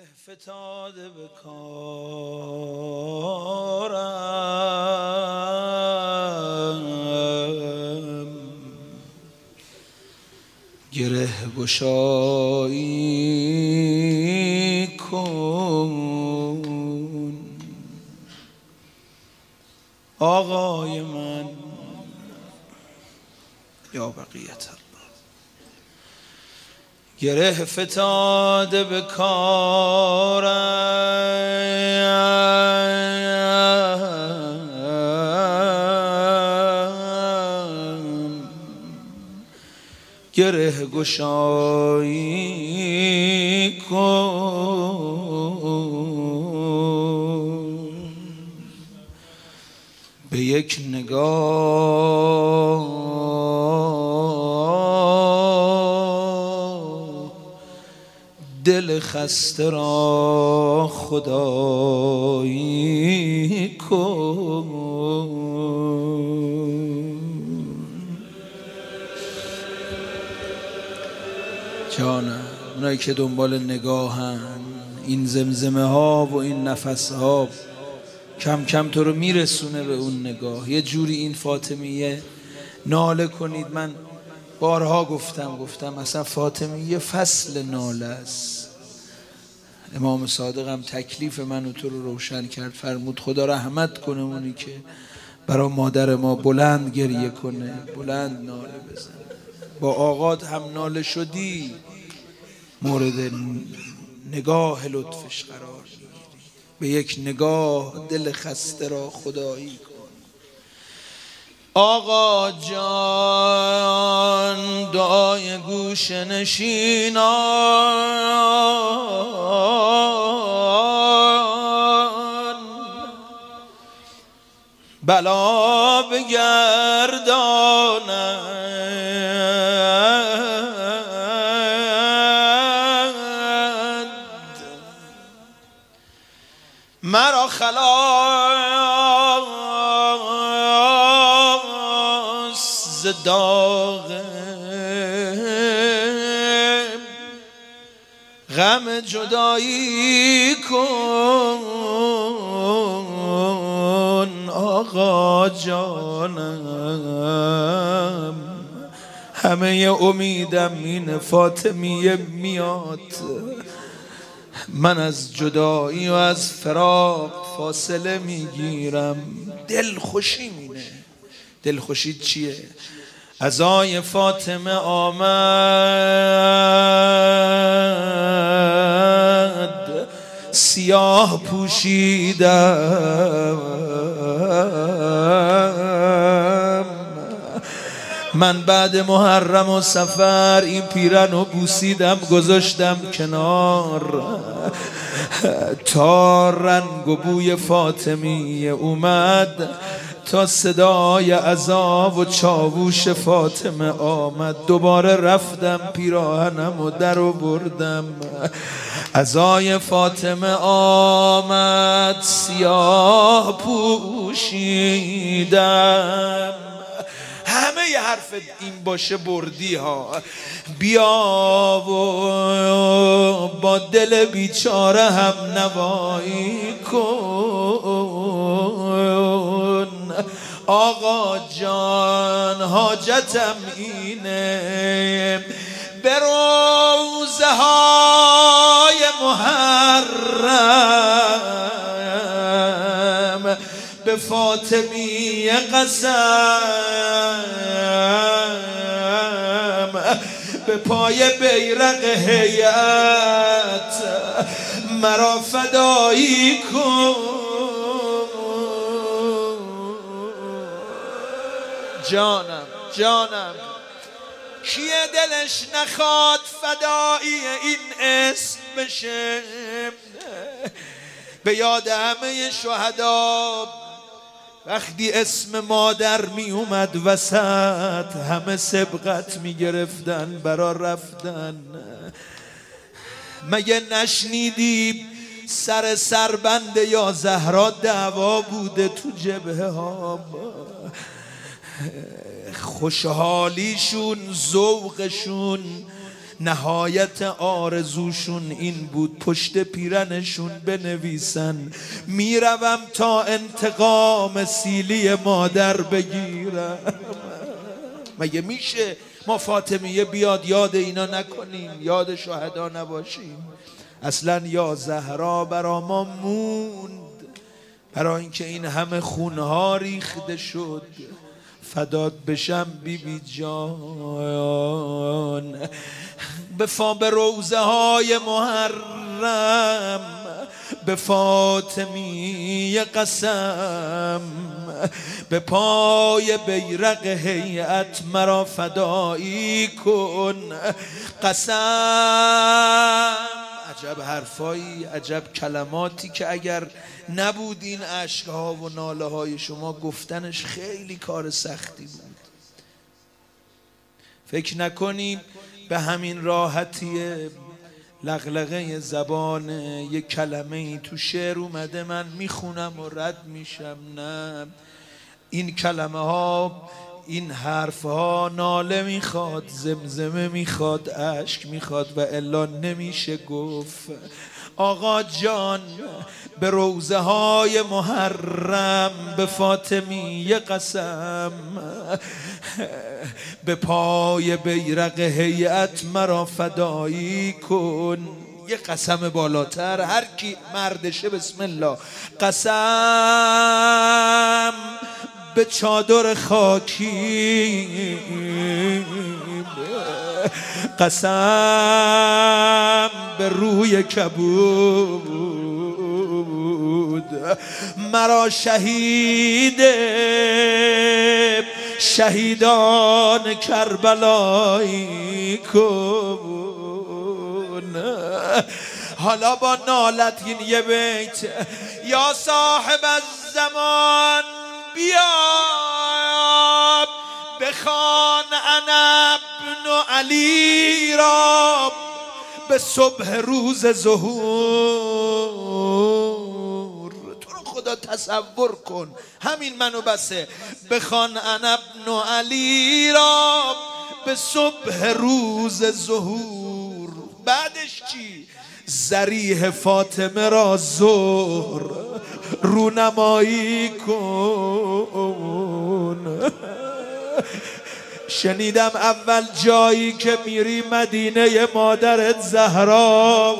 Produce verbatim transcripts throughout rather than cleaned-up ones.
فتاده به کارم، گره گشایی کن آقای من یا بقیت الله. گره فتاده به کارم، گره گشایی کن به یک نگاه دل خسته را خدایی کن. جانم اونایی که دنبال نگاهن، این زمزمه ها و این نفس ها کم کم تو رو میرسونه به اون نگاه. یه جوری این فاطمیه ناله کنید. من بارها گفتم گفتم اصلا فاطمیه فصل ناله است. امام صادق هم تکلیف من و تو رو روشن کرد، فرمود خدا رحمت کنه اونی که برای مادر ما بلند گریه کنه، بلند ناله بزنه. با آقات هم ناله شدی، مورد نگاه لطفش قرار میگیری. به یک نگاه دل خسته را خدایی کن. آقا جان دعای گوش نشینان، بلا بگرداند، مرا خلاص ز داغ غم جدایی کن آقا جانم. همه امیدم اینه فاطمیه میاد، من از جدایی و از فراق فاصله میگیرم. دلخوشی مینه. دلخوشی چیه؟ عزای فاطمه آمد، سیاه پوشیدم من. بعد محرم و سفر این پیرن رو بوسیدم گذاشتم کنار تا رنگ و بوی فاطمیه اومد، تا صدای عذاب و چاووش فاطمه آمد. دوباره رفتم پیراهنم و در و بردم. عزای فاطمه آمد، سیاه پوشیدم. همه ی حرف این باشه بردی ها. بیا و با دل بیچاره هم نوایی کن آقا جان. حاجتم اینه به روزه های محرم به فاطمیه قسم، به پای بیرق هیئت مرا فدایی کن. جانم جانم کیه دلش نخواد فدایی این اسم بشه؟ به یاد همه شهدا وقتی اسم مادر می اومد وسط، همه سبقت می گرفتن برا رفتن. مگه نشنیدی سر سربند یا زهرا دعوا بوده تو جبهه ها؟ خوشحالیشون ذوقشون نهایت آرزوشون این بود پشت پیرنشون بنویسن میروم تا انتقام سیلی مادر بگیرم. مگه میشه ما فاطمیه بیاد یاد اینا نکنیم، یاد شهدا نباشیم؟ اصلا یا زهرا برا ما موند برای اینکه این همه خونها ریخته شد فدات بشم بی بی جان. بفا به روزه های محرم به فاطمیه قسم، به پای بیرق هیئت مرا فدایی کن قسم. عجب حرفایی، عجب کلماتی که اگر نبود این اشکها و ناله های شما گفتنش خیلی کار سختی بود. فکر نکنیم به همین راحتی لغلقه زبان یک کلمه ای تو شعر اومده من میخونم و رد میشم. نه، این کلمه ها، این حرف ها ناله میخواد، زمزمه میخواد، اشک میخواد و الا نمیشه گفت. آقا جان به روزه های محرم به فاطمیه قسم، به پای بیرق هیئت مرا فدایی کن. یه قسم بالاتر، هر کی مردشه بسم الله. قسم به چادر خاکی، قسم به روی کبود، مرا شهید شهیدان کربلایی کن. حالا با نالت این یه بیت، یا صاحب الزمان بیا بخوان انا ابن علی را به صبح روز ظهور. تو رو خدا تصور کن، همین منو بسه. بخوان انا ابن علی را به صبح روز ظهور. بعدش چی؟ ذریح فاطمه را ظهر رونمایی کن. شنیدم اول جایی که میری مدینه مادرت زهرا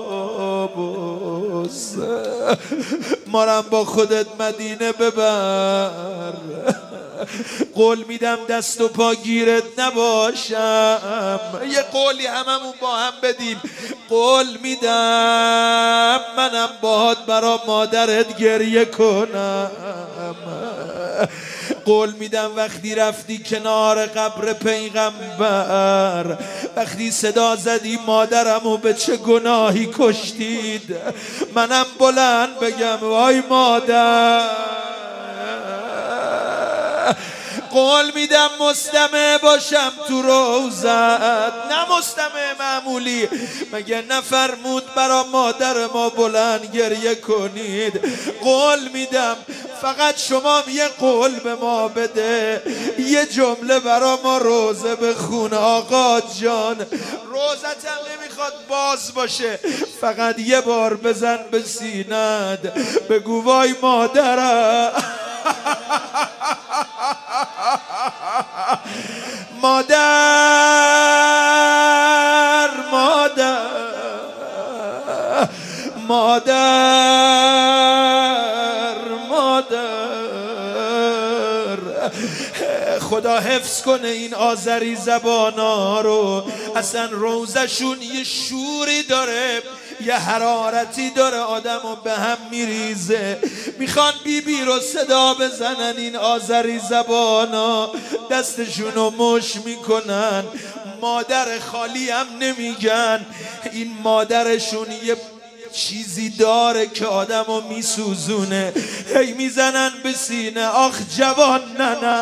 باز، مارم با خودت مدینه ببر. قول میدم دست و پا گیرت نباشم. یه قولی هممون با هم بدیم. قول میدم منم باهات برا مادرت گریه کنم. قول میدم وقتی رفتی کنار قبر پیغمبر، وقتی صدا زدی مادرمو به چه گناهی کشتید، منم بلند بگم وای مادر. قول میدم مستمع باشم تو روزت، نه مستمع معمولی. مگه نفرمود برا مادر ما بلند گریه کنید؟ قول میدم فقط شما یه قول به ما بده، یه جمله برا ما روزه بخون. آقا جان روزت هم نمیخواد باز باشه، فقط یه بار بزن به سینت بگو وای مادرم. مادر مادر مادر مادر. خدا حفظ کنه این آذری زبانا رو. اصلا روزشون یه شوری داره، یه حرارتی داره، آدمو به هم میریزه. میخوان بی بی رو صدا بزنن این آذری زبانا، دستشونو مش میکنن. مادر خالی هم نمیگن، این مادرشون یه چیزی داره که آدمو میسوزونه. هی میزنن به سینه آخ جوان ننه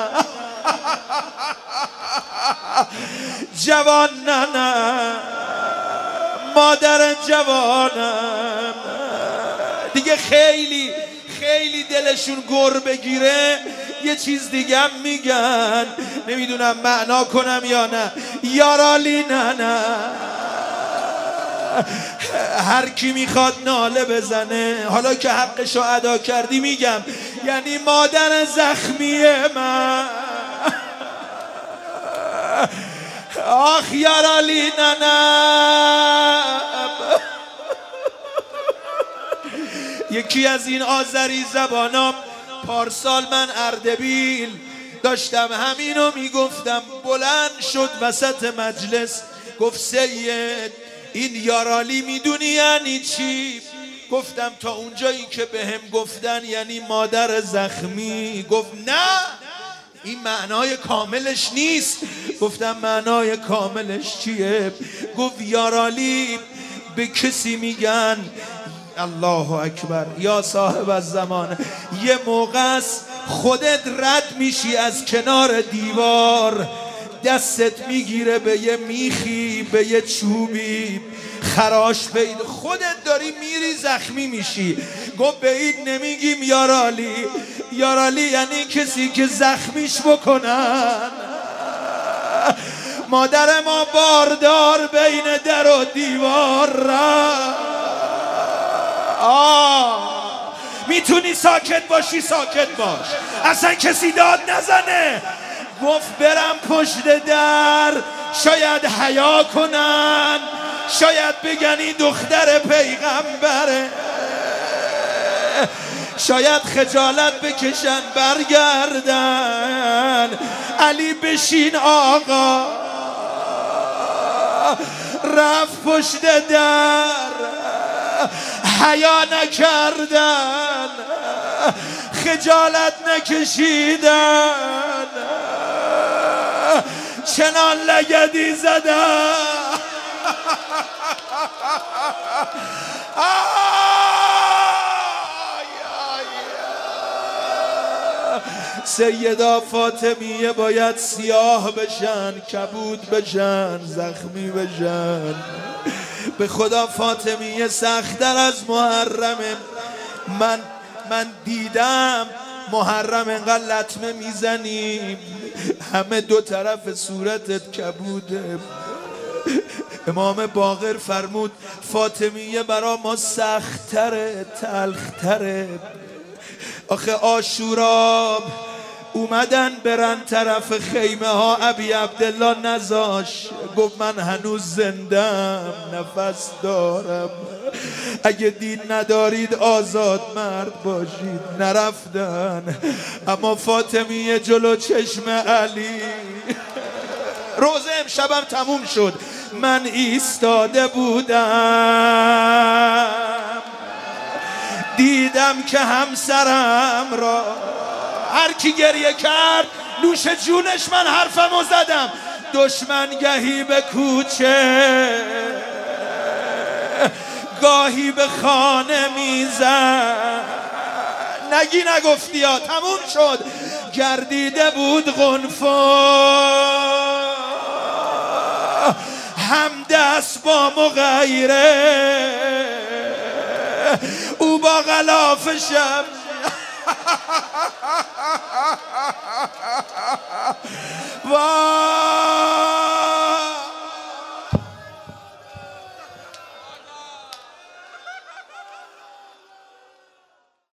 جوان ننه مادر جوانم. دیگه خیلی خیلی دلشون گر بگیره یه چیز دیگه میگن، نمیدونم معنا کنم یا نه. یارالی نه نه، هر کی میخواد ناله بزنه، حالا که حقشو ادا کردی میگم، یعنی مادر زخمی من. آخ یارالی نه نه. یکی از این آذری زبانام پارسال من اردبیل داشتم همینو میگفتم، بلند شد وسط مجلس گفت سید این یارالی میدونی یعنی چی؟ گفتم تا اونجایی که بهم گفتن یعنی مادر زخمی. گفت نه این معنای کاملش نیست. گفتم معنای کاملش چیه؟ گفت یارالی به کسی میگن، الله اکبر یا صاحب الزمان، یه موقع است خودت رد میشی از کنار دیوار، دستت میگیره به یه میخی، به یه چوبی، خراش پید، خودت داری میری زخمی میشی. گفت به این نمیگیم یارالی، یارالی یعنی کسی که زخمیش بکنن. مادر ما باردار بین در و دیوار را. آه میتونی ساکت باشی ساکت باش، اصلا کسی داد نزنه. گفت برم پشت در، شاید حیا کنن، شاید بگن این دختر پیغمبره، شاید خجالت بکشن برگردن. علی بشین آقا، رفت پشت در، حیا نکردن، خجالت نکشیدن، چنان لگدی زدن. سیدا فاطمیه باید سیاه بشن، کبود بشن، زخمی بشن. به خدا فاطمیه سخت‌تر از محرمه. من من دیدم محرم انقدر لطمه میزنیم همه دو طرف صورتت کبوده. امام باقر فرمود فاطمیه برا ما سخت‌تره، تلختره. آخه عاشورا اومدن برن طرف خیمه ها، ابی عبدالله نزاش، گفت من هنوز زندم، نفس دارم، اگه دین ندارید آزاد مرد باشید. نرفتن، اما فاطمیه جلو چشم علی، روزه امشبم تموم شد، من ایستاده بودم دیدم که همسرم را، هر کی گریه کرد نوش جونش من حرفمو زدم. دشمن گهی به کوچه گاهی به خانه میزن. نگی نگفتی ها، تموم شد. گردیده بود غنفا هم دست با مغیره، او با غلاف شب